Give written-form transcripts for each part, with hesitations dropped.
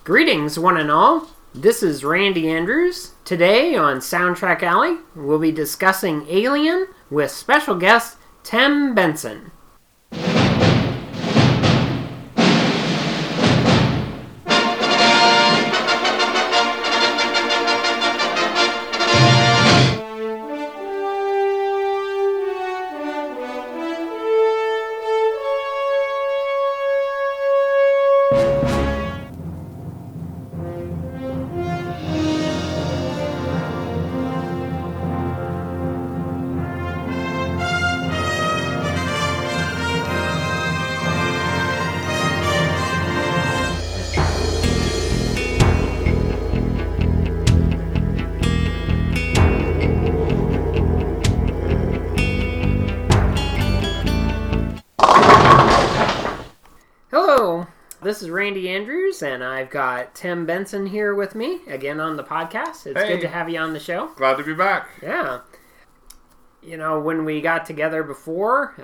Greetings, one and all. This is Randy Andrews. Today on Soundtrack Alley, we'll be discussing Alien with special guest Tim Benson. Hello, this is Randy Andrews, and I've got Tim Benson here with me again on the podcast. It's good to have you on the show. Glad to be back. Yeah. You know, when we got together before,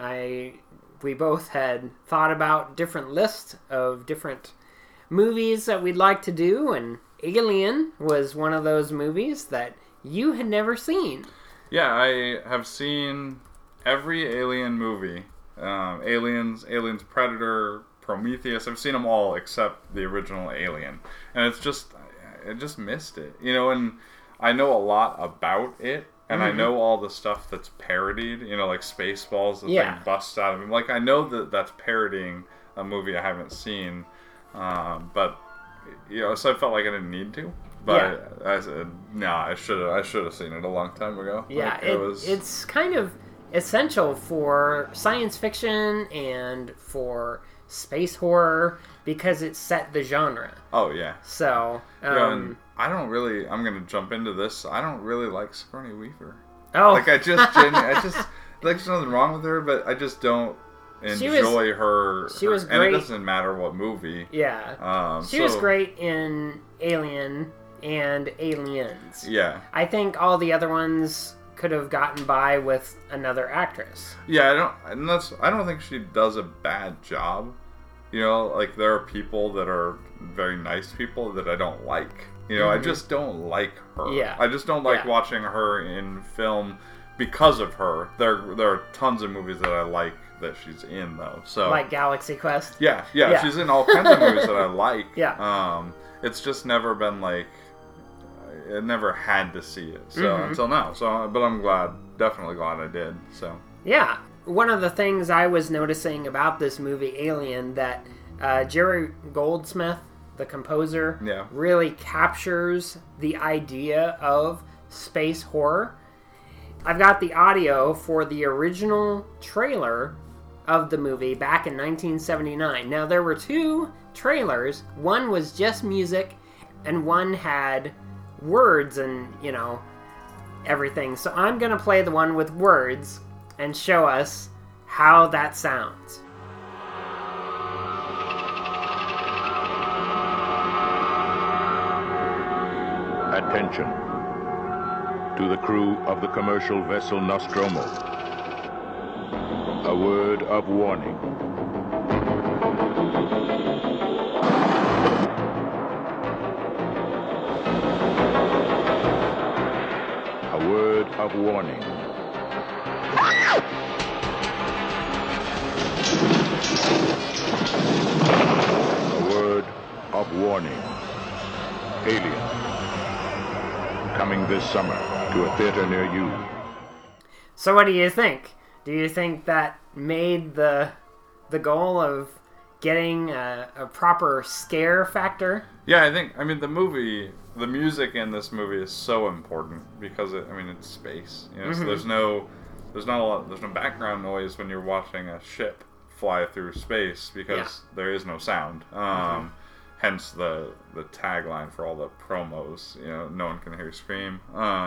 we both had thought about different lists of different movies that we'd like to do, and Alien was one of those movies that you had never seen. Yeah, I have seen every Alien movie. Aliens, Predator, Prometheus. I've seen them all except the original Alien. And I just missed it. You know, and I know a lot about it. And I know all the stuff that's parodied, you know, like Spaceballs, the thing busts out of him. Like, I know that that's parodying a movie I haven't seen, but, you know, so I felt like I didn't need to. But I said, I should have seen it a long time ago. Yeah, like, it's kind of essential for science fiction and for space horror because it set the genre. Oh, yeah. So, and I'm going to jump into this. I don't really like Sigourney Weaver. Oh. Like, like, there's nothing wrong with her, but I just don't enjoy her. She was great. And it doesn't matter what movie. Yeah. She was great in Alien and Aliens. Yeah. I think all the other ones could have gotten by with another actress. Yeah, I don't think she does a bad job. You know, like, there are people that are very nice people that I don't like. You know, I just don't like her. Yeah. I just don't like watching her in film because of her. There are tons of movies that I like that she's in, though. So, like Galaxy Quest? Yeah. She's in all kinds of movies that I like. Yeah. It's just never been like, I never had to see it until now. So, but I'm definitely glad I did. So, yeah, one of the things I was noticing about this movie Alien that Jerry Goldsmith, the composer, really captures the idea of space horror. I've got the audio for the original trailer of the movie back in 1979. Now, there were two trailers. One was just music, and one had words and, you know, everything. So I'm going to play the one with words and show us how that sounds. Attention to the crew of the commercial vessel Nostromo. A word of warning. A word of warning. A word of warning. Alien. Coming this summer to a theater near you. So what do you think? Do you think that made the goal of getting a proper scare factor? Yeah, I mean, the music in this movie is so important because it's space. You know, so there's no background noise when you're watching a ship fly through space because there is no sound. Hence the tagline for all the promos. You know, no one can hear you scream.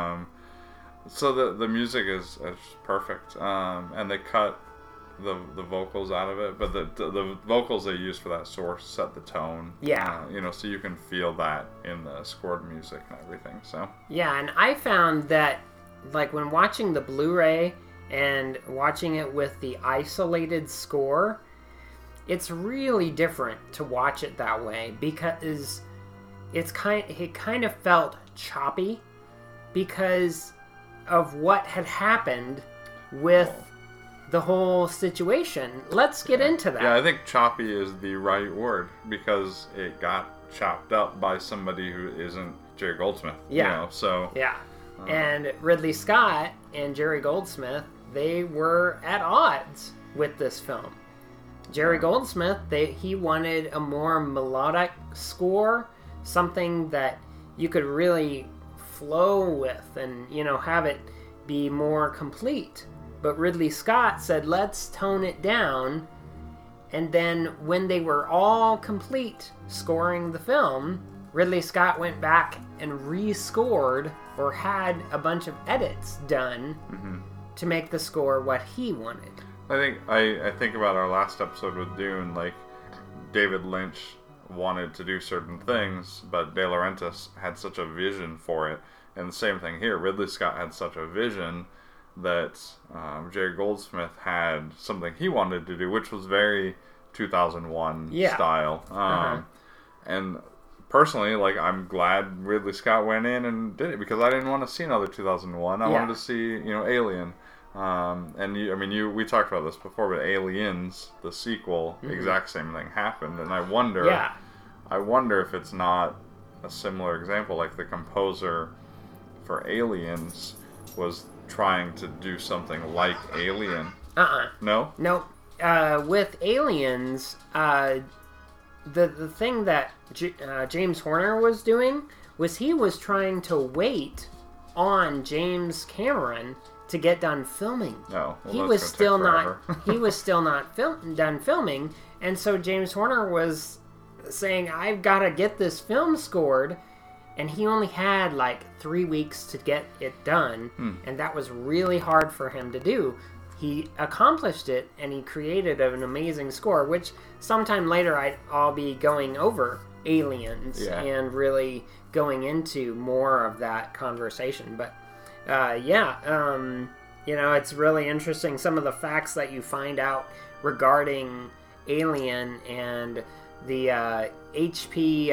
So the music is perfect, and they cut the vocals out of it, but the vocals they use for that source set the tone. Yeah. So you can feel that in the scored music and everything. So yeah, and I found that, like, when watching the Blu-ray and watching it with the isolated score, it's really different to watch it that way because it kind of felt choppy because of what had happened with the whole situation. Let's get into that. Yeah, I think choppy is the right word because it got chopped up by somebody who isn't Jerry Goldsmith. Yeah. Yeah. And Ridley Scott and Jerry Goldsmith, they were at odds with this film. Jerry Goldsmith, he wanted a more melodic score, something that you could really flow with and, have it be more complete. But Ridley Scott said, let's tone it down. And then when they were all complete scoring the film, Ridley Scott went back and rescored or had a bunch of edits done to make the score what he wanted. I think about our last episode with Dune, like David Lynch wanted to do certain things, but De Laurentiis had such a vision for it. And the same thing here, Ridley Scott had such a vision that Jerry Goldsmith had something he wanted to do, which was very 2001 style. And personally, like, I'm glad Ridley Scott went in and did it because I didn't want to see another 2001. I wanted to see, Alien. We talked about this before, but Aliens, the sequel, exact same thing happened, and I wonder if it's not a similar example, like the composer for Aliens was trying to do something like Alien. No? No. With Aliens, the thing that James Horner was doing was he was trying to wait on James Cameron to get done filming. No, he was still not done filming, and so James Horner was saying, I've got to get this film scored, and he only had like 3 weeks to get it done, and that was really hard for him to do. He accomplished it, and he created an amazing score, which sometime later I'll be going over Aliens and really going into more of that conversation. But it's really interesting some of the facts that you find out regarding Alien and the H.P.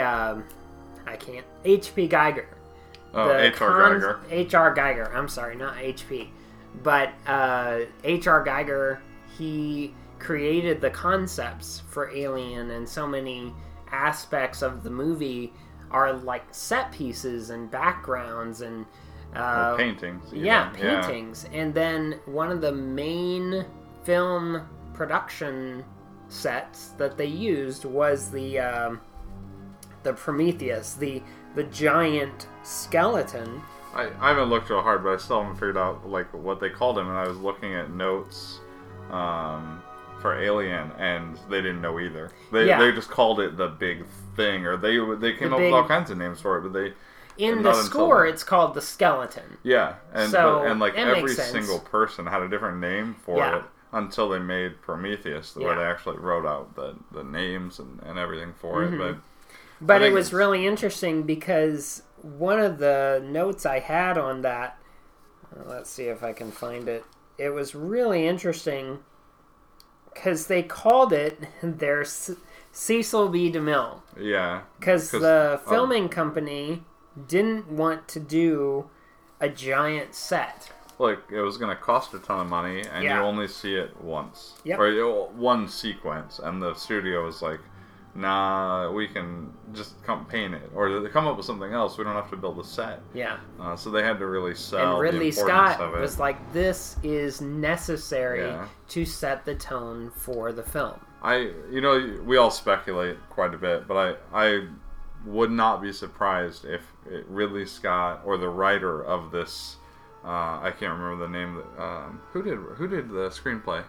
Geiger. Oh, H.R. Geiger. H.R. Geiger. I'm sorry, not H.P. But H.R. Geiger, he created the concepts for Alien, and so many aspects of the movie are like set pieces and backgrounds and paintings. Paintings. Yeah. And then one of the main film production sets that they used was the Prometheus, the giant skeleton. I haven't looked real hard, but I still haven't figured out like what they called him. And I was looking at notes for Alien, and they didn't know either. They just called it the big thing, or they came up with all kinds of names for it, but they. In the score, it's called the skeleton. Yeah, and every single person had a different name for it until they made Prometheus, where they actually wrote out the names and everything for it. But it was really interesting because one of the notes I had on that, let's see if I can find it. It was really interesting because they called it their Cecil B. DeMille. Yeah. Because the filming company didn't want to do a giant set. Like, it was going to cost a ton of money, and you only see it once. Yep. Or one sequence, and the studio was like, nah, we can just come paint it. Or they come up with something else, we don't have to build a set. Yeah. So they had to really sell and Ridley the importance Scott of it. was like, this is necessary to set the tone for the film. We all speculate quite a bit, but I would not be surprised if Ridley Scott or the writer of this, I can't remember the name. Who did the screenplay?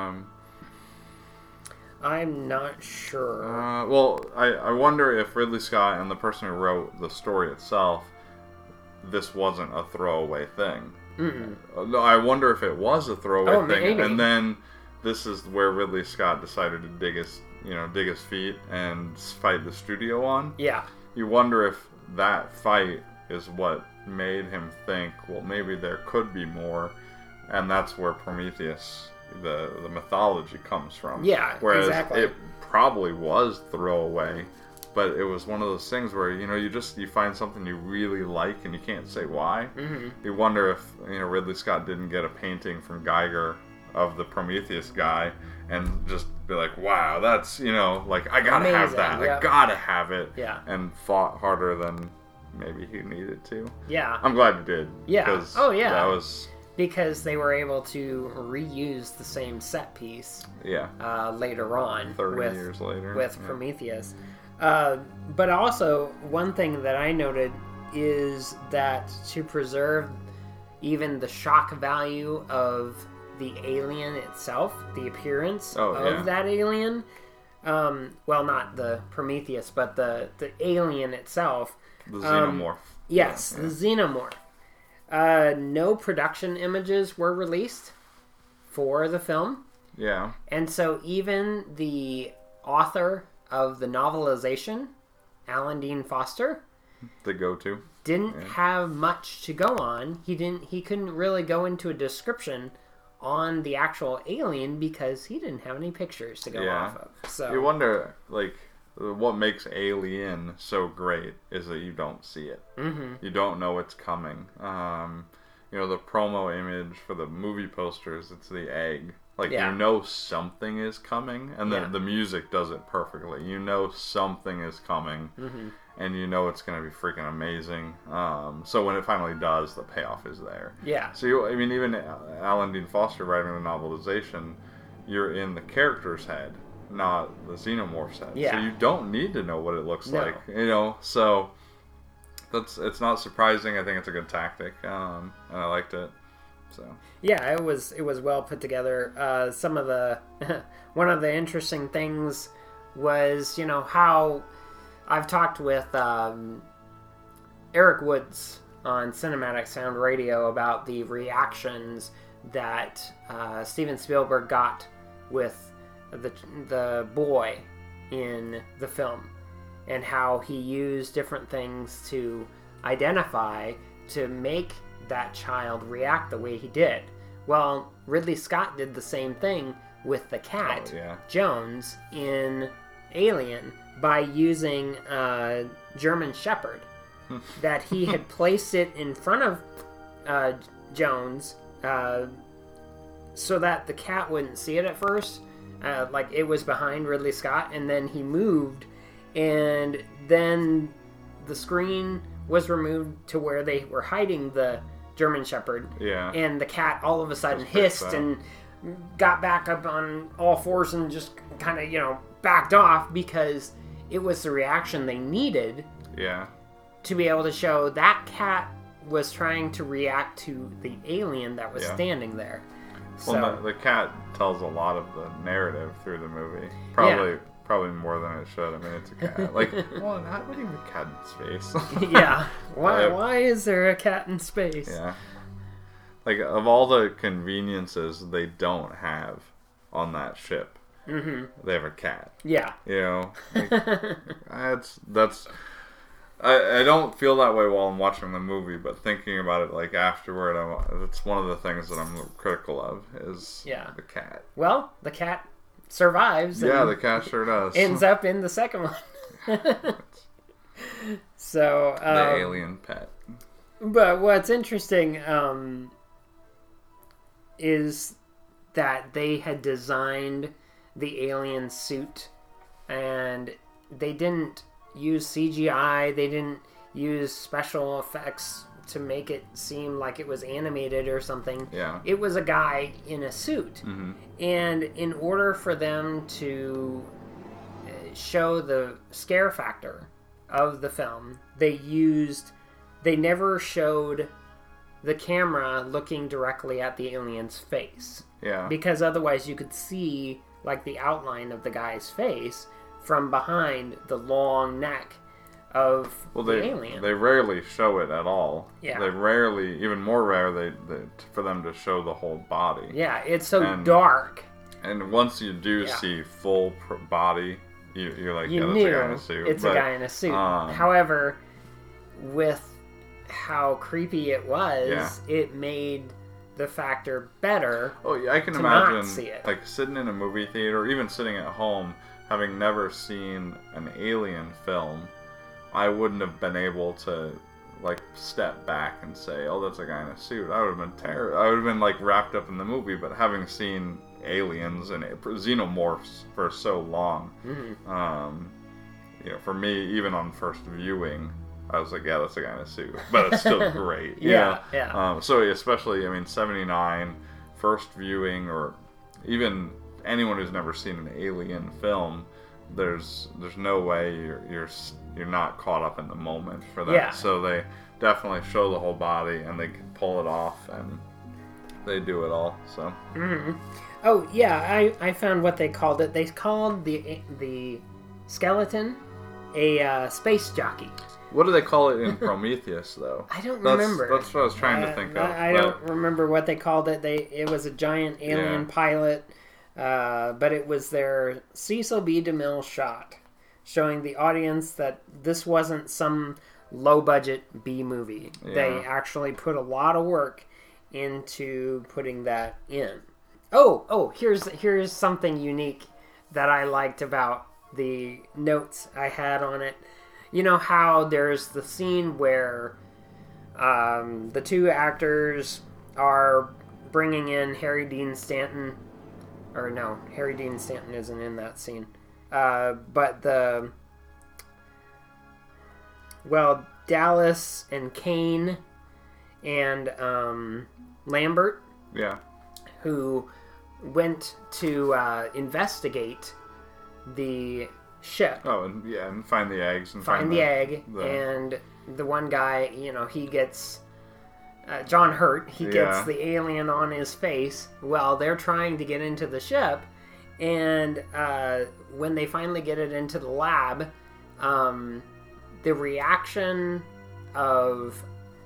I'm not sure. I wonder if Ridley Scott and the person who wrote the story itself, this wasn't a throwaway thing. I wonder if it was a throwaway thing, maybe. and then this is where Ridley Scott decided to dig his feet and fight the studio on. Yeah. You wonder if that fight is what made him think, well, maybe there could be more, and that's where Prometheus, the mythology, comes from. Yeah, Whereas exactly. it probably was throwaway, but it was one of those things where, you know, you find something you really like and you can't say why. Mm-hmm. You wonder if, you know, Ridley Scott didn't get a painting from Geiger of the Prometheus guy and just be like, wow, that's, you know, like, I gotta have that. Yep. I gotta have it. Yeah. And fought harder than maybe he needed to. Yeah. I'm glad he did. Yeah. Oh, yeah. That was... Because they were able to reuse the same set piece. Yeah. Later on. 30 years later. With Prometheus. But also, one thing that I noted is that to preserve even the shock value of the alien itself, the appearance of that alien, well, not the Prometheus, but the alien itself. The xenomorph. Yes, the xenomorph. No production images were released for the film. Yeah. And so even the author of the novelization, Alan Dean Foster, the go-to, didn't have much to go on. He couldn't really go into a description on the actual alien because he didn't have any pictures to go off of. So you wonder, like, what makes Alien so great is that you don't see it. Mm-hmm. You don't know it's coming. You know, the promo image for the movie posters, it's the egg. Like, you know something is coming, and the music does it perfectly. You know something is coming, and you know it's going to be freaking amazing. So when it finally does, the payoff is there. Yeah. So, I mean, even Alan Dean Foster writing the novelization, you're in the character's head, not the xenomorph's head. Yeah. So you don't need to know what it looks like, you know. So it's not surprising. I think it's a good tactic, and I liked it. So yeah, it was well put together. Some of the one of the interesting things was, you know, how I've talked with Eric Woods on Cinematic Sound Radio about the reactions that Steven Spielberg got with the boy in the film, and how he used different things to identify to make that child react the way he did. Well, Ridley Scott did the same thing with the cat, Jones, in Alien by using German Shepherd. That he had placed it in front of Jones so that the cat wouldn't see it at first. Like, it was behind Ridley Scott, and then he moved, and then the screen was removed to where they were hiding the German Shepherd. Yeah. And the cat all of a sudden hissed and got back up on all fours and just kind of, you know, backed off because it was the reaction they needed. Yeah. To be able to show that cat was trying to react to the alien that was standing there. Well, the cat tells a lot of the narrative through the movie. Probably more than it should. I mean, it's a cat. Like, well, what do you mean cat in space? Yeah. Why is there a cat in space? Yeah. Like, of all the conveniences they don't have on that ship, they have a cat. Yeah. You know? Like, that's... I don't feel that way while I'm watching the movie, but thinking about it, like, afterward, it's one of the things that I'm critical of, is the cat. Well, the cat survives. Yeah, the cat sure does. Ends up in the second one. So the alien pet. But what's interesting is that they had designed the alien suit, and they didn't use CGI. They didn't use special effects to make it seem like it was animated or something. Yeah. It was a guy in a suit. Mm-hmm. And in order for them to show the scare factor of the film, they never showed the camera looking directly at the alien's face. Yeah. Because otherwise you could see, like, the outline of the guy's face from behind the long neck of the alien. They rarely show it at all. Yeah. They rarely, even more rare, for them to show the whole body. Yeah, it's so dark. And once you do see full body, you're like, that's a guy in a suit. It's a guy in a suit. However, with how creepy it was, it made the factor better. Oh, yeah, I can imagine, like, sitting in a movie theater, or even sitting at home, having never seen an Alien film, I wouldn't have been able to like step back and say, "Oh, that's a guy in a suit." I would have been terrified. I would have been like wrapped up in the movie. But having seen aliens and xenomorphs for so long, for me, even on first viewing, I was like, "Yeah, that's a guy in a suit," but it's still great. Yeah. So especially, 79 first viewing, or even anyone who's never seen an Alien film, there's no way you're not caught up in the moment for that. Yeah. So they definitely show the whole body, and they can pull it off, and they do it all. So. Oh yeah, I found what they called it. They called the skeleton a space jockey. What do they call it in Prometheus, though? I don't remember. That's what I was trying to think of. I don't remember what they called it. It was a giant alien pilot, but it was their Cecil B. DeMille shot, showing the audience that this wasn't some low-budget B movie. Yeah. They actually put a lot of work into putting that in. Oh, here's something unique that I liked about the notes I had on it. You know how there's the scene where the two actors are bringing in Harry Dean Stanton. Or no, Harry Dean Stanton isn't in that scene. But Dallas and Kane and Lambert. Yeah. Who went to investigate the ship. Oh, and find the eggs. And find the egg. And the one guy, he gets... John Hurt, he gets the alien on his face while they're trying to get into the ship. And when they finally get it into the lab, the reaction of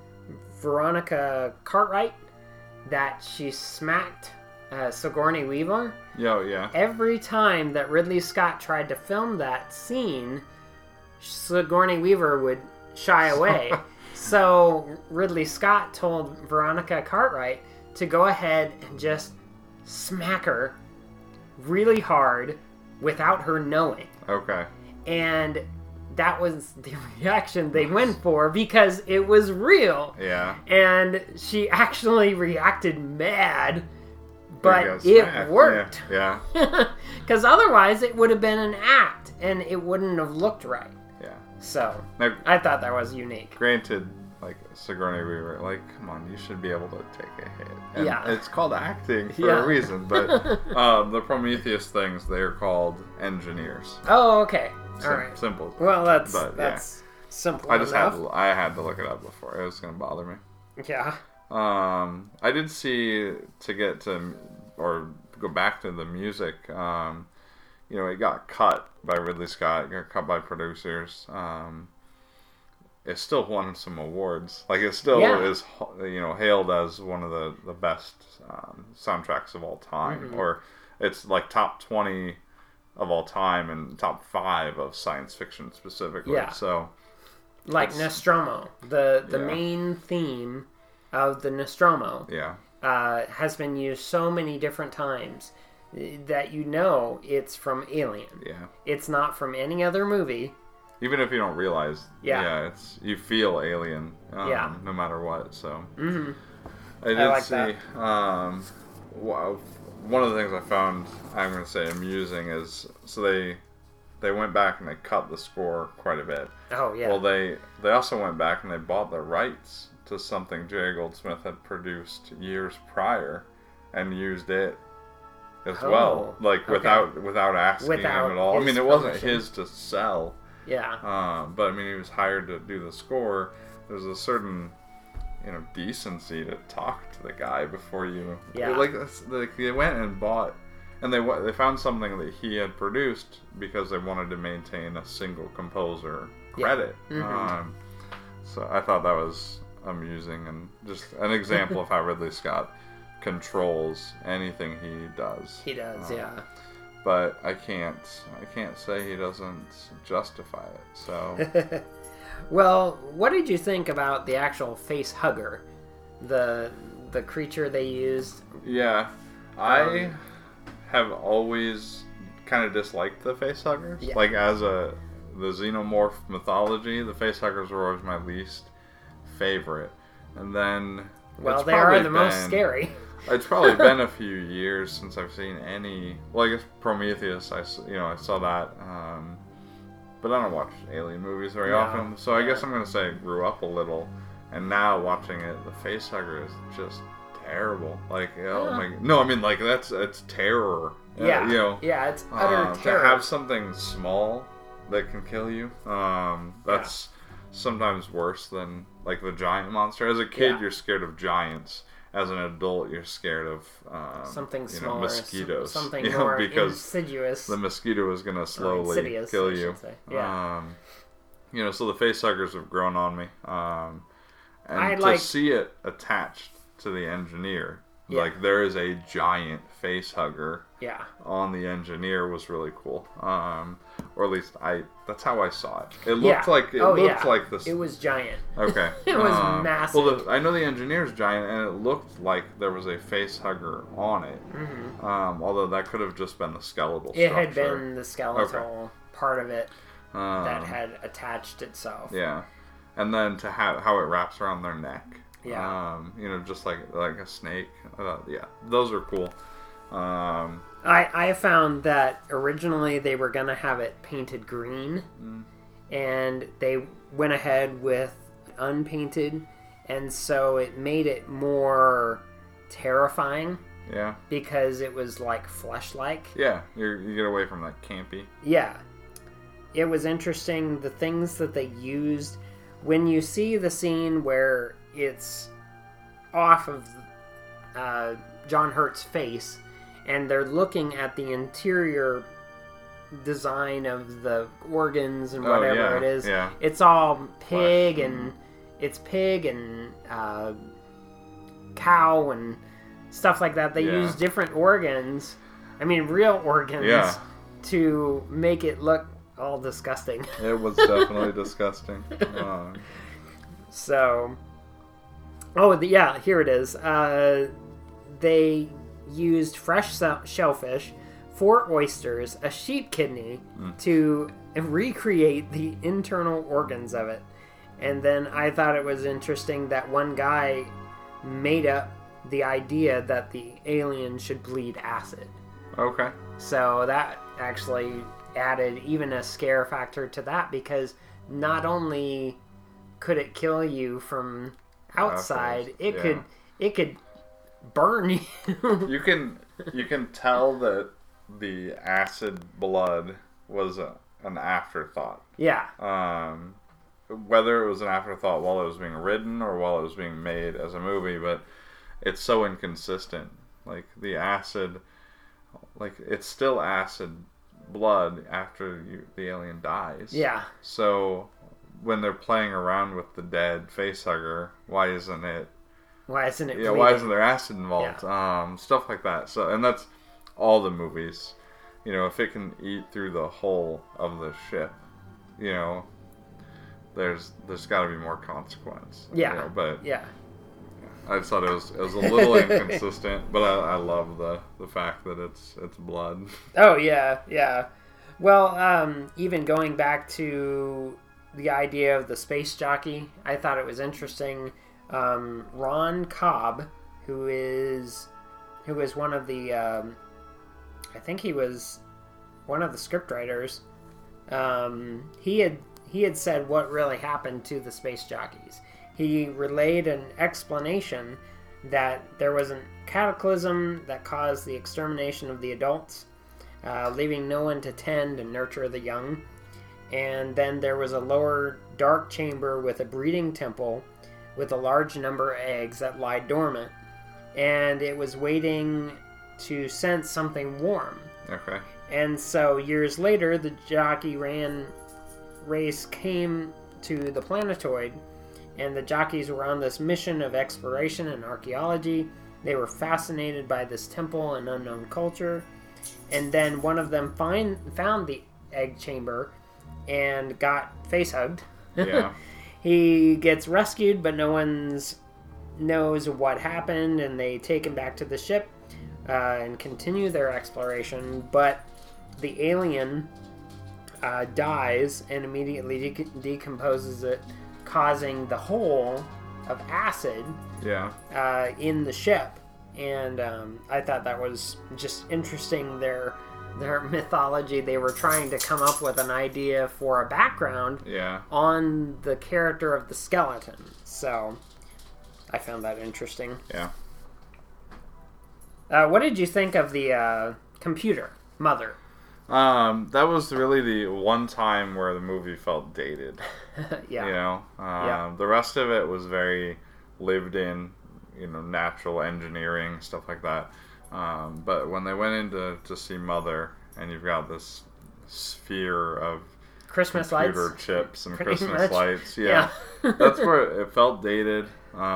Veronica Cartwright, that she smacked Sigourney Weaver. Yeah. Every time that Ridley Scott tried to film that scene, Sigourney Weaver would shy away. So Ridley Scott told Veronica Cartwright to go ahead and just smack her really hard without her knowing. Okay. And that was the reaction they went for because it was real. Yeah. And she actually reacted mad, but it worked. Yeah. Because otherwise it would have been an act and it wouldn't have looked right. Yeah. So, now, I thought that was unique. Granted, like, Sigourney Weaver, like, come on, you should be able to take a hit. And yeah. It's called acting for a reason, but the Prometheus things, they're called engineers. Oh, okay. All right. Simple. Well, that's simple I just enough. had to look it up before. It was going to bother me. Yeah. I did see, to get to, or go back to the music, it got cut by Ridley Scott, got cut by producers. It still won some awards. Like, it still is, hailed as one of the best soundtracks of all time. Mm-hmm. Or it's like top 20 of all time and top 5 of science fiction specifically. Yeah. So, like Nostromo, the main theme of the Nostromo has been used so many different times that it's from Alien. Yeah. It's not from any other movie. Even if you don't realize, you feel Alien, no matter what. So, I did like see. That. One of the things I found, I'm going to say, amusing is they went back and they cut the score quite a bit. Oh yeah. Well, they also went back and they bought the rights to something Jerry Goldsmith had produced years prior, and used it as well, like without asking him at all. I mean, it wasn't his to sell. Yeah. But I mean, he was hired to do the score. There's a certain, decency to talk to the guy before you. Yeah. Like they went and bought, and they found something that he had produced because they wanted to maintain a single composer credit. Yeah. Mm-hmm. So I thought that was amusing and just an example of how Ridley Scott controls anything he does. He does, yeah. But I can't say he doesn't justify it. So, well, what did you think about the actual face hugger, the creature they used? Yeah, I have always kind of disliked the facehuggers. Yeah. Like, as the xenomorph mythology, the facehuggers were always my least favorite. And then... Well, they are the most scary. It's probably been a few years since I've seen any... Well, I guess Prometheus, I saw that. But I don't watch alien movies very often. So I guess I'm going to say I grew up a little. And now watching it, the facehugger is just terrible. Like, oh my... No, I mean, like, it's terror. Yeah. Yeah, it's utter terror. To have something small that can kill you, that's sometimes worse than, like, the giant monster. As a kid, you're scared of giants. As an adult, you're scared of something smaller, mosquitoes. Something more because insidious. The mosquito is going to slowly kill you. Yeah. So the facehuggers have grown on me. And to see it attached to the engineer, like there is a giant facehugger on the engineer, was really cool. Or at least that's how I saw it. It looked like like this. It was giant. Okay. It was massive. Well, I know the engineer's giant, and it looked like there was a facehugger on it. Mm-hmm. Although that could have just been the skeletal structure. It had been the skeletal part of it that had attached itself. Yeah. And then to have how it wraps around their neck. Yeah. Just like a snake. Those are cool. I found that originally they were going to have it painted green, and they went ahead with unpainted, and so it made it more terrifying. Yeah. Because it was like flesh-like. Yeah, you get away from that campy. Yeah. It was interesting, the things that they used. When you see the scene where it's off of John Hurt's face, and they're looking at the interior design of the organs and whatever it is, it's all pig and cow and stuff like that. They use different organs, I mean real organs, to make it look all disgusting. It was definitely disgusting. So, here it is. They used fresh shellfish, 4 oysters, a sheep kidney to recreate the internal organs of it. And then I thought it was interesting that one guy made up the idea that the alien should bleed acid. Okay. So that actually added even a scare factor to that, because not only could it kill you from outside, it could burn you. You can tell that the acid blood was an afterthought. Yeah. Whether it was an afterthought while it was being written or while it was being made as a movie, but it's so inconsistent. Like the acid, like it's still acid blood after the alien dies. Yeah. So when they're playing around with the dead facehugger, why isn't it bleeding? Why isn't there acid involved? Yeah. Stuff like that. So, and that's all the movies. If it can eat through the hull of the ship, there's got to be more consequence. Yeah. I just thought it was a little inconsistent, but I love the fact that it's blood. Oh yeah. Well, even going back to the idea of the space jockey, I thought it was interesting. Ron Cobb, who is one of the, I think he was one of the scriptwriters. He had said what really happened to the space jockeys. He relayed an explanation that there was a cataclysm that caused the extermination of the adults, leaving no one to tend and nurture the young. And then there was a lower dark chamber with a breeding temple with a large number of eggs that lie dormant. And it was waiting to sense something warm. Okay. And so years later, the jockey race came to the planetoid, and the jockeys were on this mission of exploration and archaeology. They were fascinated by this temple and unknown culture. And then one of them found the egg chamber and got face-hugged. Yeah. He gets rescued, but no one knows what happened, and they take him back to the ship and continue their exploration. But the alien dies and immediately decomposes it, causing the hole of acid in the ship. And I thought that was just interesting. Their mythology, they were trying to come up with an idea for a background on the character of the skeleton. So I found that interesting. Yeah. What did you think of the computer, Mother? That was really the one time where the movie felt dated. Yeah. You know? The rest of it was very lived in, natural engineering, stuff like that. But when they went in to see Mother, and you've got this sphere of Christmas computer lights, chips and pretty Christmas much. lights, that's where it felt dated.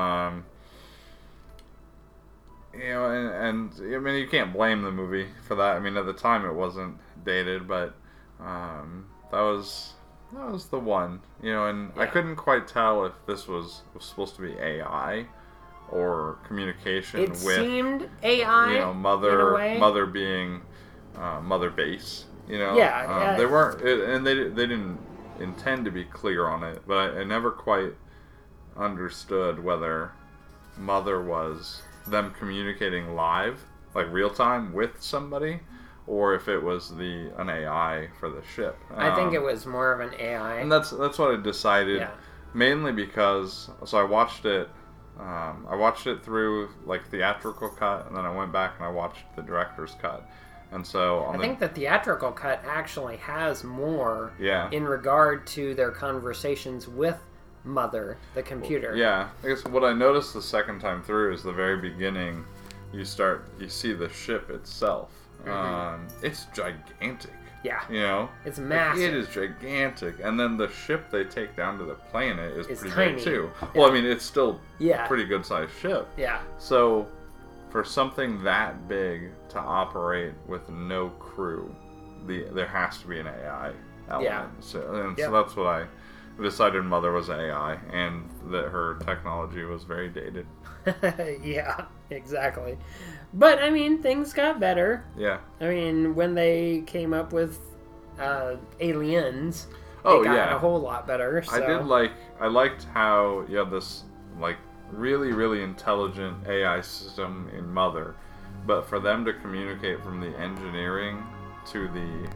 And I mean, you can't blame the movie for that. I mean, at the time it wasn't dated, but that was the one. And I couldn't quite tell if this was supposed to be AI or communication it with. Seemed AI. Mother being Mother Base. They weren't, and they didn't intend to be clear on it, but I never quite understood whether Mother was them communicating live, like real time with somebody, or if it was an AI for the ship. I think it was more of an AI, and that's what I decided. Yeah. Mainly because I watched it. I watched it through like theatrical cut, and then I went back and I watched the director's cut. And so I think the theatrical cut actually has more in regard to their conversations with Mother, the computer. I guess what I noticed the second time through is the very beginning. You see the ship itself. It's gigantic. Yeah. It's massive. It is gigantic. And then the ship they take down to the planet is pretty tiny. big too. Well, I mean, it's still a pretty good sized ship. Yeah. So for something that big to operate with no crew, there has to be an AI element. Yeah. So that's what I decided. Mother was AI, and that her technology was very dated. Yeah, exactly. But I mean, things got better. Yeah. I mean, when they came up with aliens, it got a whole lot better. So. I liked how you have this like really, really intelligent AI system in Mother, but for them to communicate from the engineering to the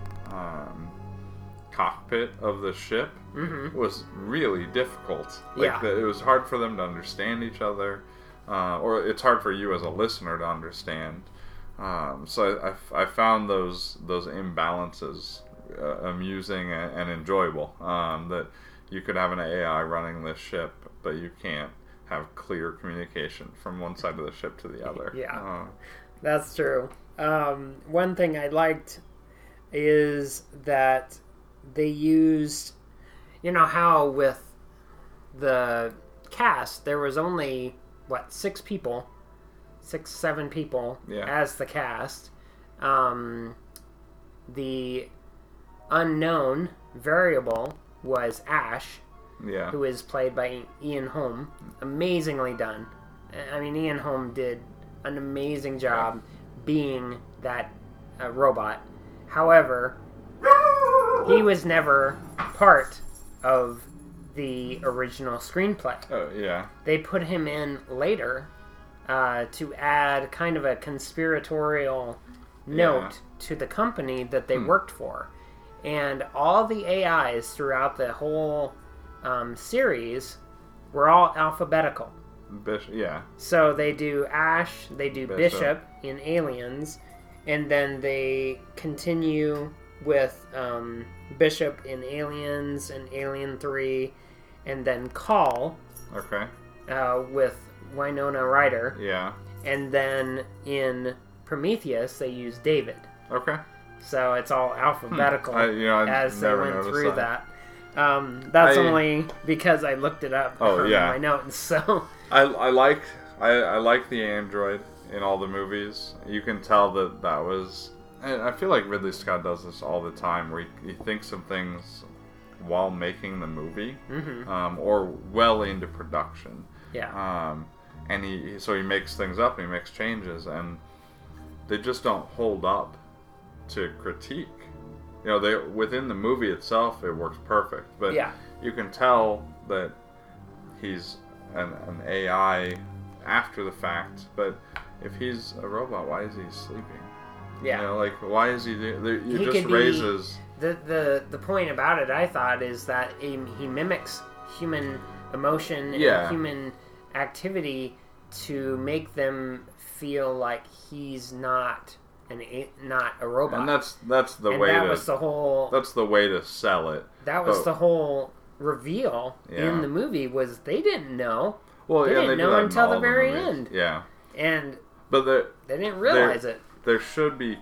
cockpit of the ship was really difficult. It was hard for them to understand each other, or it's hard for you as a listener to understand. So I found those imbalances amusing and enjoyable. That you could have an AI running this ship, but you can't have clear communication from one side of the ship to the other. Yeah, that's true. One thing I liked is that they used, how with the cast there was only 6, 7 people as the cast. The unknown variable was Ash, who is played by Ian Holm. Amazingly done. I mean, Ian Holm did an amazing job being that robot. However, he was never part of the original screenplay. Oh, yeah. They put him in later to add kind of a conspiratorial note to the company that they worked for. And all the AIs throughout the whole series were all alphabetical. So they do Ash, they do Bishop in Aliens, and then they continue with Bishop in Aliens and Alien 3, and then Call with Winona Ryder. Yeah. And then in Prometheus, they use David. Okay. So it's all alphabetical as they went through that. That's only because I looked it up in my notes. So I like the android in all the movies. You can tell that was. I feel like Ridley Scott does this all the time, where he thinks of things while making the movie, or well into production. Yeah. And he makes things up, and he makes changes, and they just don't hold up to critique. within the movie itself, it works perfect. But you can tell that he's an AI after the fact. But if he's a robot, why is he sleeping? Yeah. Why is he there? It just raises... The point about it, I thought, is that he mimics human emotion and human activity to make them feel like he's not a robot. And that's the way to sell it. That was the whole reveal in the movie, was they didn't know. Well, they didn't know until the very end. Yeah. But they didn't realize it. There should be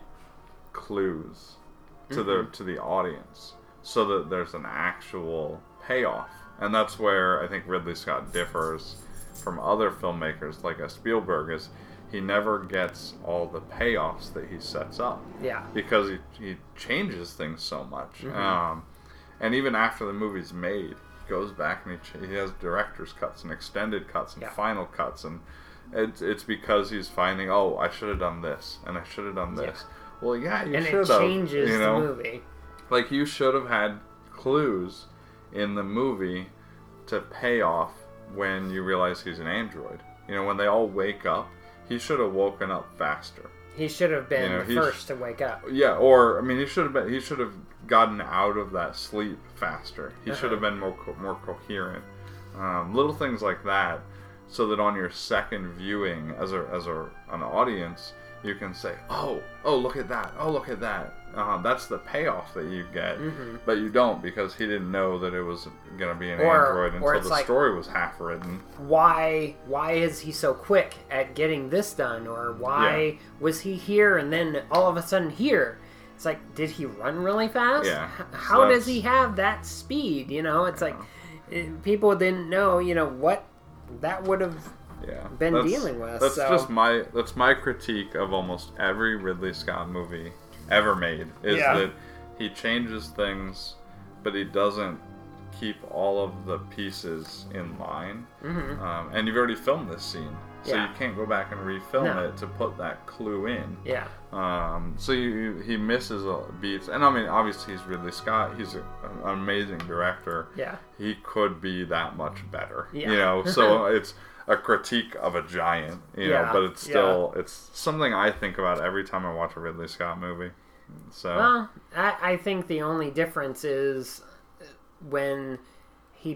clues to the audience so that there's an actual payoff. And that's where I think Ridley Scott differs from other filmmakers like a Spielberg, is he never gets all the payoffs that he sets up. Yeah. Because he changes things so much. And even after the movie's made, he goes back and he has director's cuts and extended cuts and final cuts, and it's because he's finding, I should have done this and I should have done this. Well, you should have. And it changes the movie. Like, you should have had clues in the movie to pay off when you realize he's an android. When they all wake up, he should have woken up faster. He should have been the first to wake up. Yeah, or he should have gotten out of that sleep faster. He should have been more coherent. Little things like that, so that on your second viewing as an audience, you can say, oh, look at that. Oh, look at that. That's the payoff that you get. But you don't, because he didn't know that it was going to be an android until the story was half written. Why is he so quick at getting this done? Or why was he here and then all of a sudden here? It's like, did he run really fast? Yeah. How does he have that speed? It's like, people didn't know, what that would have... been dealing with. That's my critique of almost every Ridley Scott movie ever made, is that he changes things, but he doesn't keep all of the pieces in line. And you've already filmed this scene, so you can't go back and refilm it to put that clue in. So he misses beats, and I mean, obviously he's Ridley Scott. He's an amazing director. He could be that much better. So it's a critique of a giant, but it's still it's something I think about every time I watch a Ridley Scott movie. So, well, I think the only difference is when he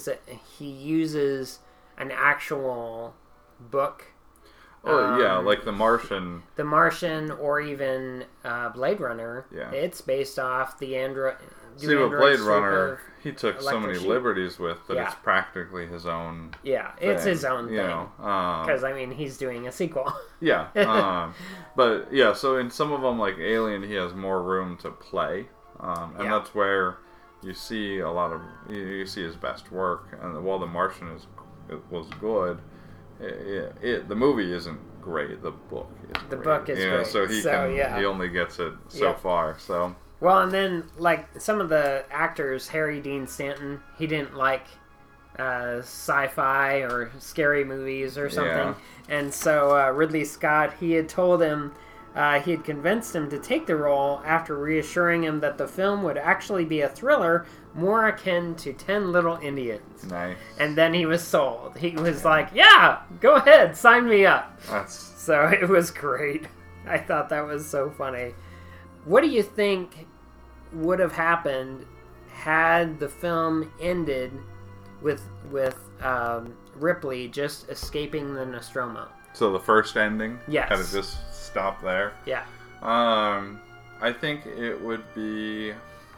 uses an actual book. Like The Martian. The Martian, or even Blade Runner. It's based off the Android. See, with Blade Runner, he took so many liberties with that it's practically his own. Yeah, it's his own thing. Because he's doing a sequel. But so in some of them, like Alien, he has more room to play, and that's where you see you see his best work. And while The Martian was good, the movie isn't great. The book is great. The book is great. So he only gets it so far. So. Well, and then, like, some of the actors, Harry Dean Stanton, he didn't like sci-fi or scary movies or something. And so Ridley Scott, he had told him, he had convinced him to take the role after reassuring him that the film would actually be a thriller more akin to 10 Little Indians. Nice. And then he was sold. He was like, go ahead, sign me up. So it was great. I thought that was so funny. What do you think would have happened had the film ended with Ripley just escaping the Nostromo? So the first ending? Yes. Had it just stopped there? Yeah. I think it would be...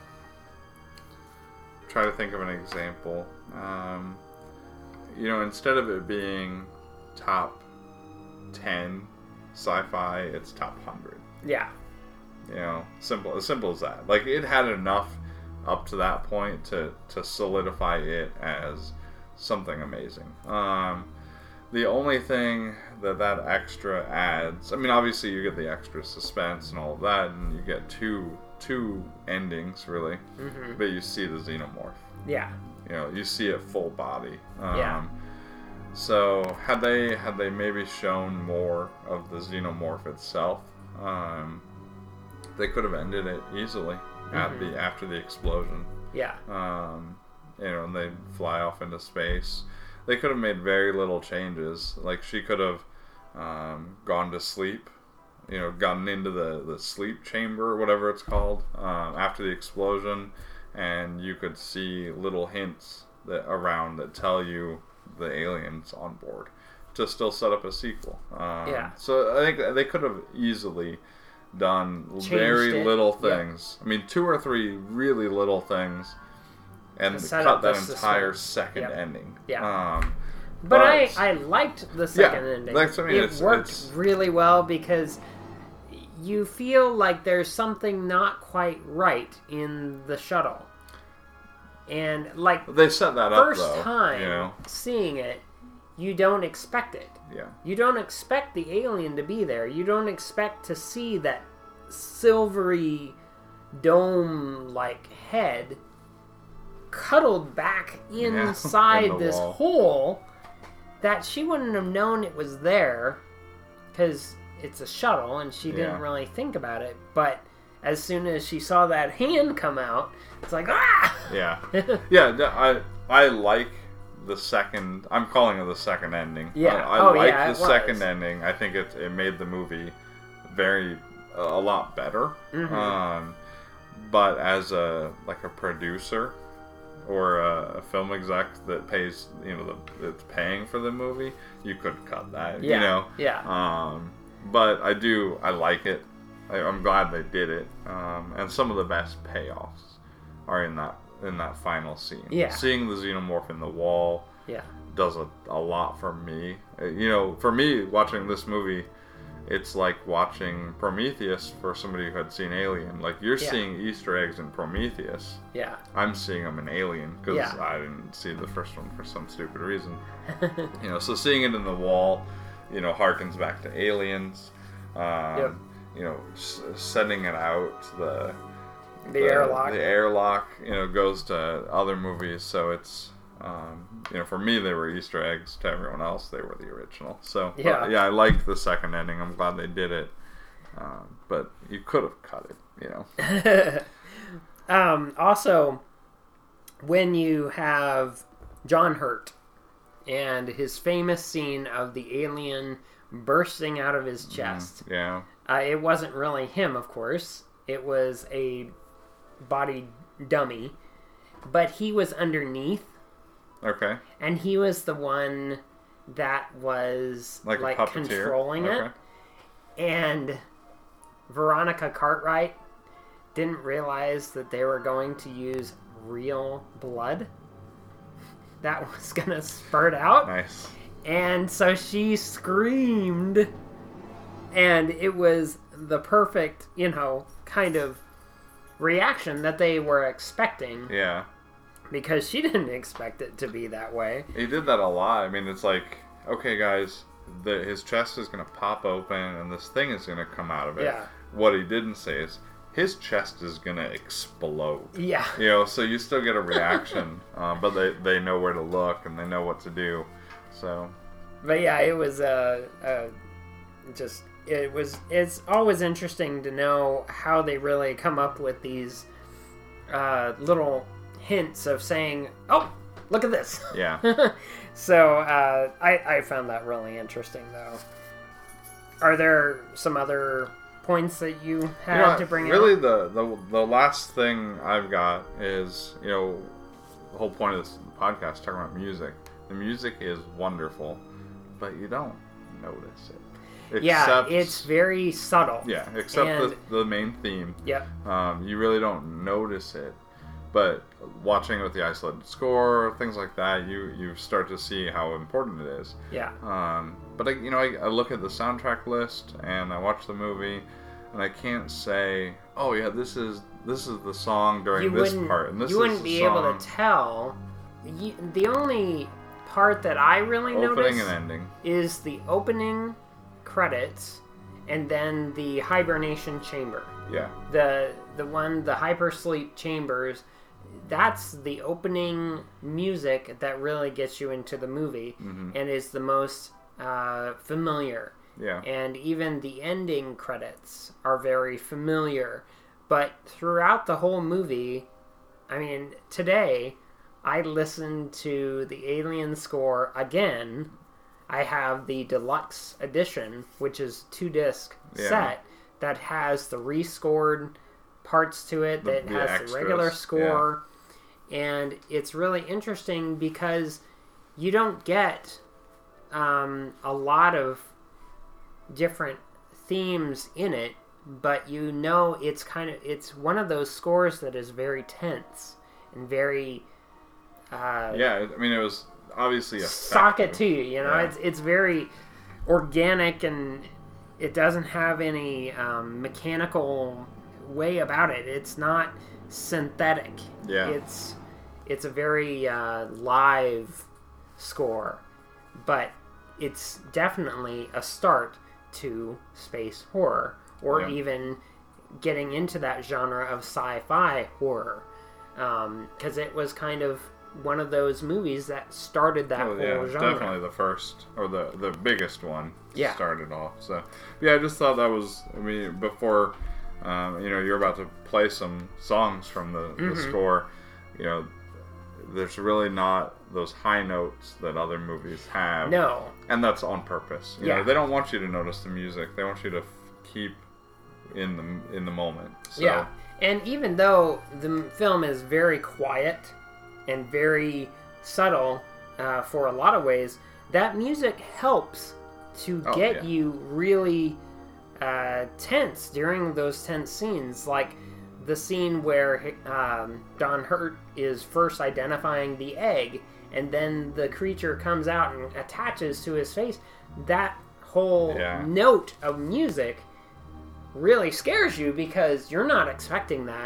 Try to think of an example. Instead of it being top 10 sci-fi, it's top 100. Yeah. As simple as that. Like, it had enough up to that point to solidify it as something amazing. The only thing that extra adds, obviously you get the extra suspense and all of that, and you get two endings really, but you see the xenomorph. Yeah. You see it full body. So had they maybe shown more of the xenomorph itself, they could have ended it easily. after the explosion. Yeah. And they fly off into space. They could have made very little changes. Like, she could have gone to sleep, gotten into the sleep chamber, whatever it's called, after the explosion, and you could see little hints around that tell you the aliens on board to still set up a sequel. So I think they could have easily done very little things. I mean, 2 or 3 really little things, and cut that entire second ending. But I liked the second ending. It worked really well because you feel like there's something not quite right in the shuttle. And, like, they set that up, first time seeing it, you don't expect it. Yeah. You don't expect the alien to be there. You don't expect to see that silvery dome-like head cuddled back inside in this hole that she wouldn't have known it was there because it's a shuttle and she didn't really think about it. But as soon as she saw that hand come out, it's like, ah! Yeah. I like the second... I'm calling it the second ending. Yeah. I like the second ending. I think it made the movie a lot better. But as a producer or a film exec that pays, that's paying for the movie, you could cut that, but I like it. I'm glad they did it. And some of the best payoffs are in that final scene. Yeah. Seeing the xenomorph in the wall does a lot for me. For me, watching this movie, it's like watching Prometheus for somebody who had seen Alien. Like, you're seeing Easter eggs in Prometheus. Yeah. I'm seeing them in Alien because I didn't see the first one for some stupid reason. So seeing it in the wall, harkens back to Aliens. Sending it out, the airlock, goes to other movies. So it's, for me, they were Easter eggs. To everyone else, they were the original. So, I liked the second ending. I'm glad they did it. But you could have cut it, Also, when you have John Hurt and his famous scene of the alien bursting out of his chest. It wasn't really him, of course. It was a body dummy. But he was underneath. Okay. And he was the one that was like controlling it. And Veronica Cartwright didn't realize that they were going to use real blood that was going to spurt out. Nice. And so she screamed, and it was the perfect, kind of reaction that they were expecting. Yeah. Because she didn't expect it to be that way. He did that a lot. I mean, it's like, okay, guys, his chest is going to pop open, and this thing is going to come out of it. Yeah. What he didn't say is, his chest is going to explode. Yeah. So you still get a reaction, but they know where to look, and they know what to do. So, but yeah, it was it's always interesting to know how they really come up with these little hints of saying, "Oh, look at this." Yeah. So I found that really interesting, though. Are there some other points that you had to bring really out? the last thing I've got is, the whole point of this podcast talking about music. The music is wonderful, but you don't notice it. It's very subtle. Yeah, except the main theme. Yeah. You really don't notice it. But watching it with the isolated score, things like that, you start to see how important it is. Yeah. But I look at the soundtrack list and I watch the movie, and I can't say, oh yeah, this is the song during this part, and this is the song. You wouldn't be able to tell. The only part that I really notice and ending is the opening credits, and then the hibernation chamber. Yeah. The hypersleep chambers. That's the opening music that really gets you into the movie, and is the most familiar. Yeah. And even the ending credits are very familiar. But throughout the whole movie, I mean, today, I listened to the Alien score again. I have the deluxe edition, which is 2-disc set, that has the rescored parts to it, that has extras, the regular score. And it's really interesting because you don't get a lot of different themes in it, but you know it's one of those scores that is very tense and very I mean, it was obviously effective. Sock it to you, you know. It's very organic, and it doesn't have any mechanical way about it. It's not synthetic. It's a very live score, but it's definitely a start to space horror, or even getting into that genre of sci-fi horror, because it was kind of one of those movies that started that whole genre. Definitely the first, or the biggest one started off. So, I just thought that was, I mean, before, you're about to play some songs from the score, there's really not those high notes that other movies have. No. And that's on purpose. You know, they don't want you to notice the music. They want you to keep in the moment. So. Yeah. And even though the film is very quiet and very subtle for a lot of ways, that music helps to get you really tense during those tense scenes. Like the scene where Don Hurt is first identifying the egg, and then the creature comes out and attaches to his face. That whole note of music really scares you because you're not expecting that.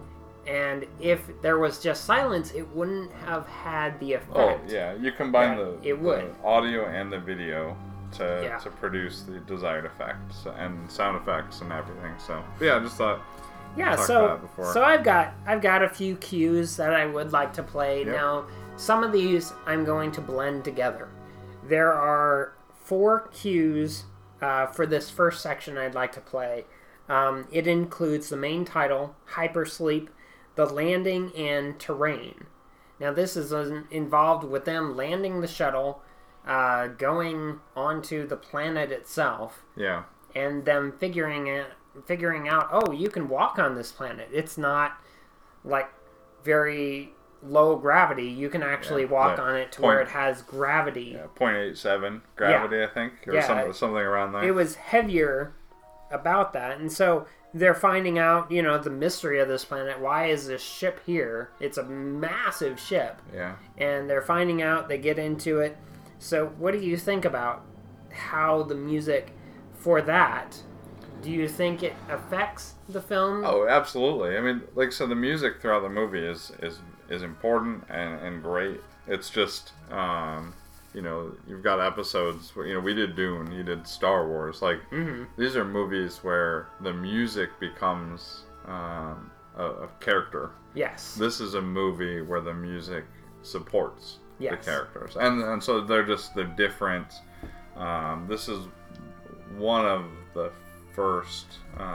And if there was just silence, it wouldn't have had the effect. Oh, yeah. You combine the audio and the video to produce the desired effects and sound effects and everything. So, I just thought... Yeah, so I've got a few cues that I would like to play. Yep. Now, some of these I'm going to blend together. There are 4 cues for this first section I'd like to play. It includes the main title, Hypersleep, the landing, and terrain. Now, this is involved with them landing the shuttle, going onto the planet itself, and them figuring out, oh, you can walk on this planet. It's not like very low gravity. You can actually walk on it to where it has gravity. 0.87 gravity, I think, or something around there. It was heavier about that, and so they're finding out, the mystery of this planet. Why is this ship here? It's a massive ship. Yeah. And they're finding out, they get into it. So what do you think about how the music for that, do you think it affects the film? Oh, absolutely. I mean, like, so the music throughout the movie is important and great. It's just, you've got episodes where, we did Dune, you did Star Wars. Like, these are movies where the music becomes a character. Yes. This is a movie where the music supports the characters. And so they're different. This is one of the first,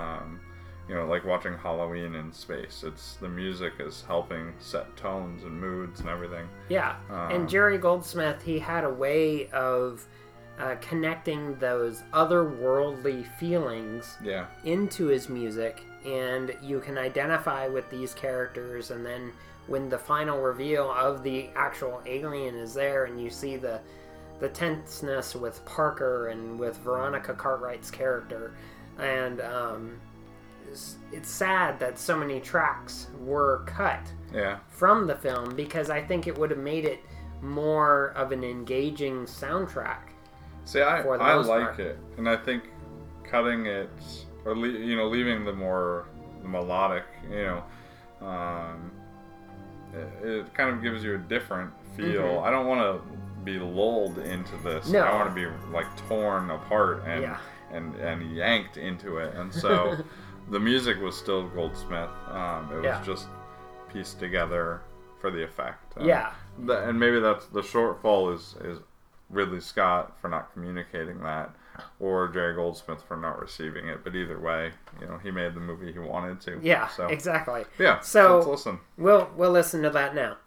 like watching Halloween in space. It's the music is helping set tones and moods and everything. Yeah, and Jerry Goldsmith, he had a way of connecting those otherworldly feelings into his music, and you can identify with these characters, and then when the final reveal of the actual alien is there, and you see the tenseness with Parker and with Veronica Cartwright's character, and it's sad that so many tracks were cut from the film, because I think it would have made it more of an engaging soundtrack. See, I like it, and I think cutting it, or leaving the more melodic, it kind of gives you a different feel. I don't want to be lulled into this. No. I want to be like torn apart and yanked into it, and so the music was still Goldsmith. It was just pieced together for the effect. And maybe that's the shortfall is Ridley Scott for not communicating that. or Jerry Goldsmith for not receiving it. But either way, he made the movie he wanted to. Yeah, so, exactly. Yeah, so let's listen. We'll listen to that now.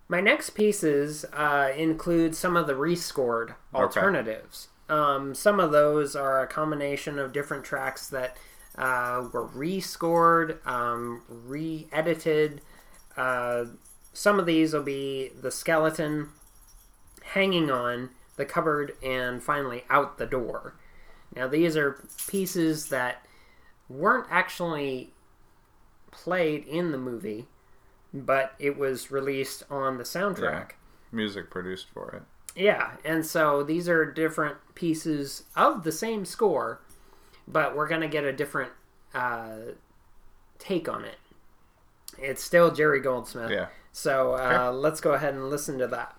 My next pieces include some of the rescored alternatives. Okay. Some of those are a combination of different tracks that were rescored, re-edited. Some of these will be the skeleton, hanging on, the cupboard, and finally out the door. Now these are pieces that weren't actually played in the movie, but it was released on the soundtrack. Yeah, music produced for it. Yeah, and so these are different pieces of the same score, but we're going to get a different take on it. It's still Jerry Goldsmith. Yeah. So let's go ahead and listen to that.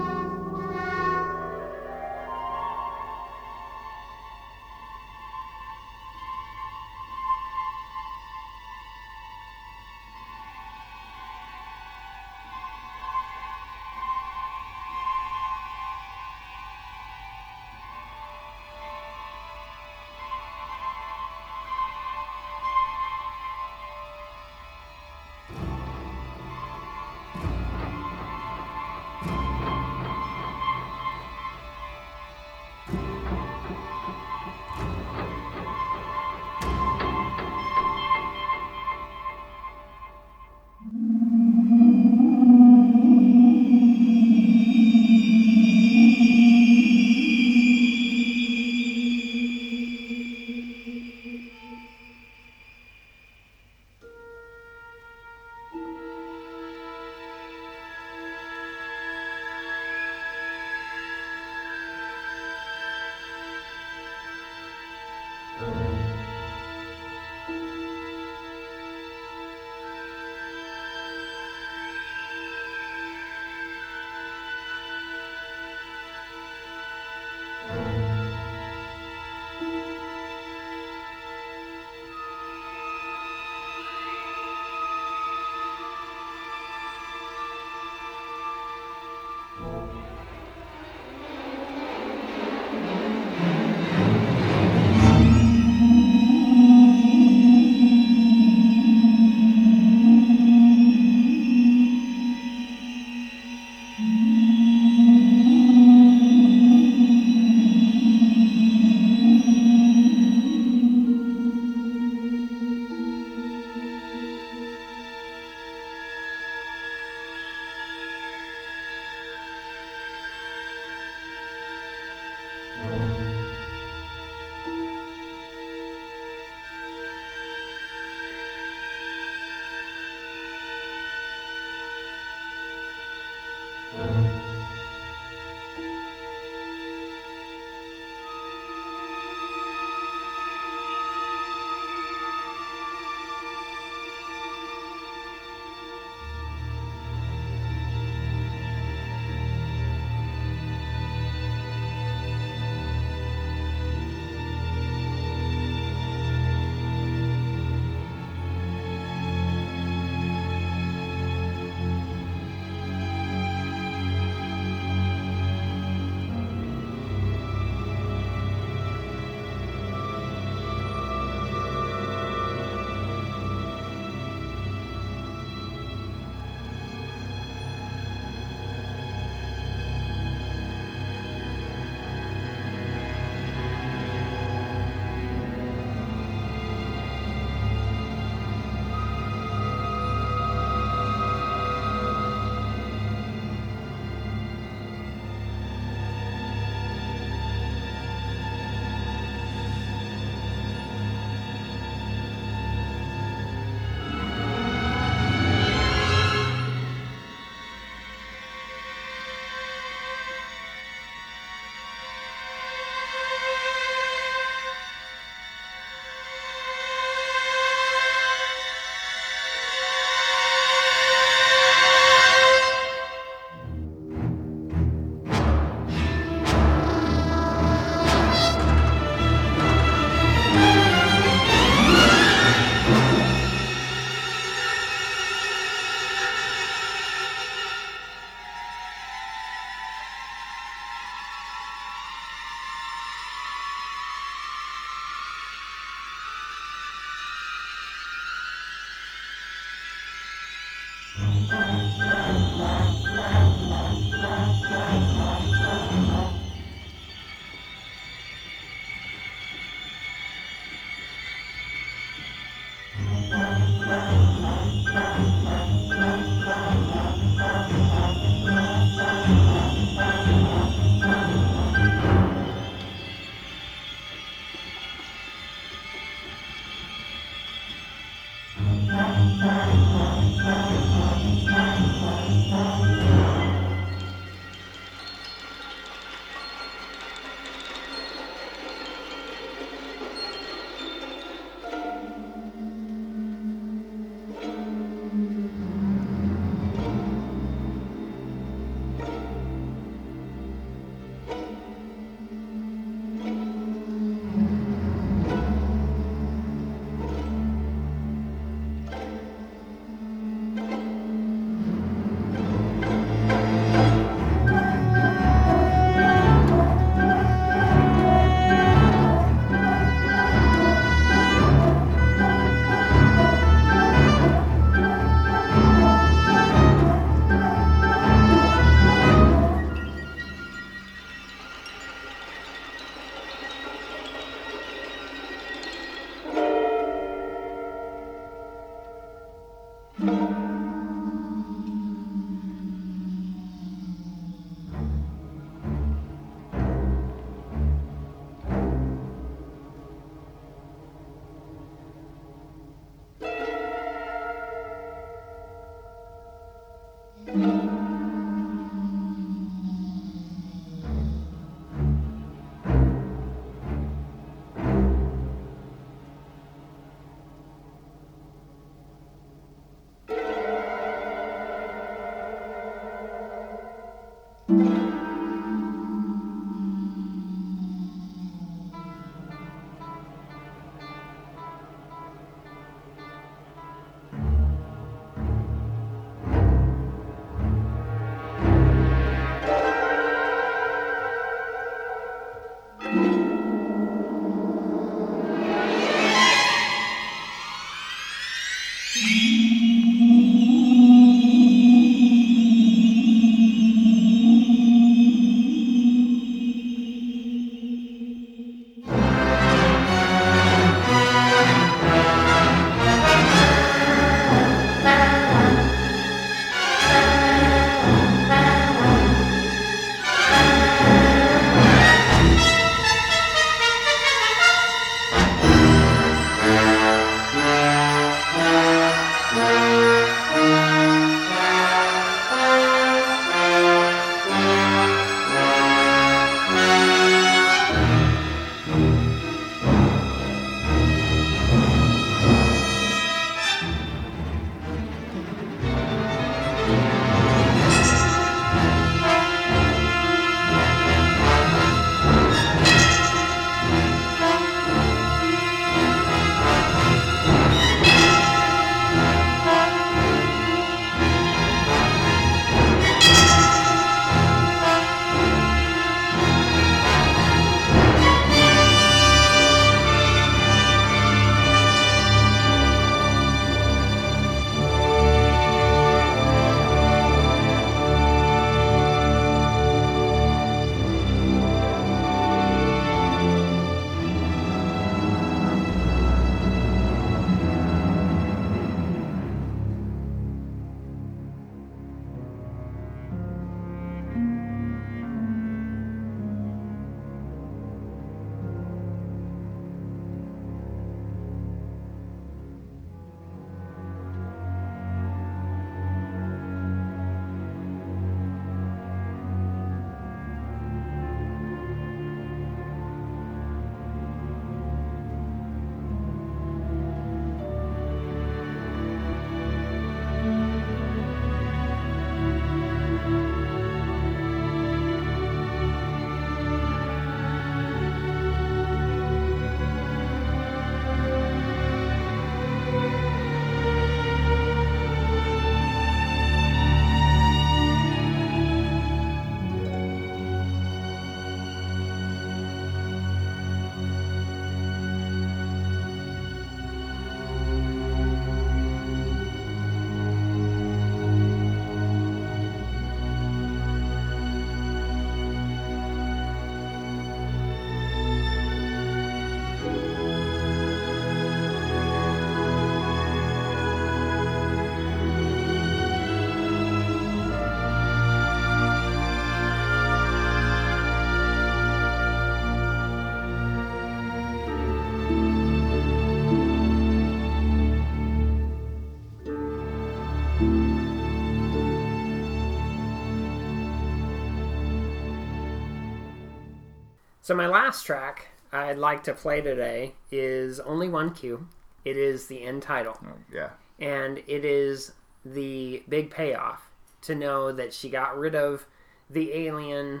So my last track I'd like to play today is only one cue. It is the end title. Oh, yeah. And it is the big payoff to know that she got rid of the alien.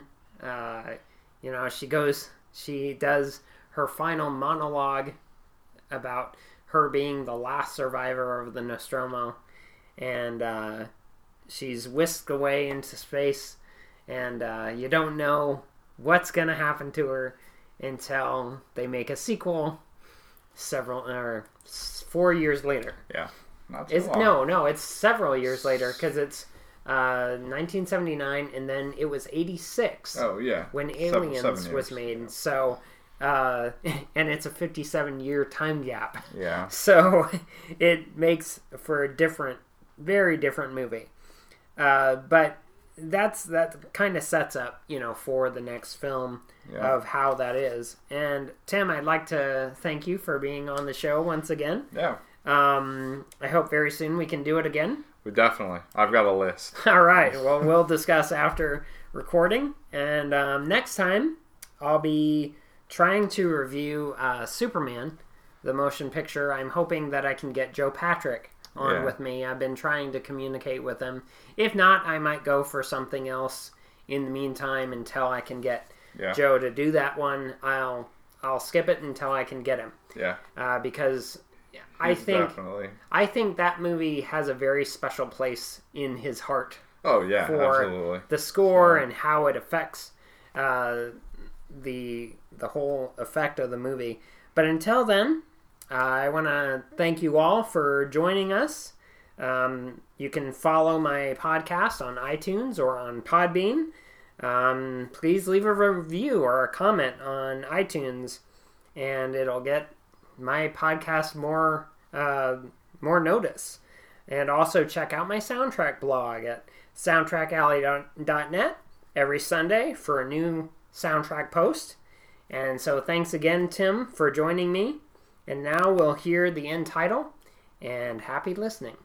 She does her final monologue about her being the last survivor of the Nostromo. And she's whisked away into space. And you don't know what's going to happen to her until they make a sequel 4 years later. Yeah. Not too long. No, it's several years later because it's 1979 and then it was 86. Oh, yeah. When Aliens was made. Yeah. So, and it's a 57-year time gap. Yeah. So it makes for a very different movie. But that kind of sets up, for the next film of how that is. And Tim, I'd like to thank you for being on the show once again. Yeah. I hope very soon we can do it again. Definitely. I've got a list. All right. Well, we'll discuss after recording. And next time, I'll be trying to review Superman, the motion picture. I'm hoping that I can get Joe Patrick on with me. I've been trying to communicate with him. If not, I might go for something else in the meantime until I can get Joe to do that one. I'll skip it until I can get him. Yeah. Because I think that movie has a very special place in his heart. Oh yeah, for absolutely. The score and how it affects the whole effect of the movie. But until then, I want to thank you all for joining us. You can follow my podcast on iTunes or on Podbean. Please leave a review or a comment on iTunes, and it'll get my podcast more notice. And also check out my soundtrack blog at soundtrackalley.net every Sunday for a new soundtrack post. And so thanks again, Tim, for joining me. And now we'll hear the end title, and happy listening.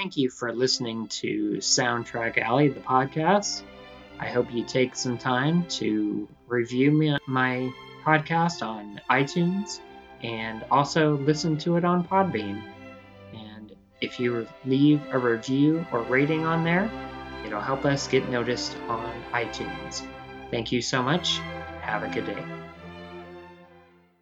thank you for listening to Soundtrack Alley, the podcast. I hope you take some time to review my podcast on iTunes and also listen to it on Podbean. And if you leave a review or rating on there, it'll help us get noticed on iTunes. Thank you so much. Have a good day.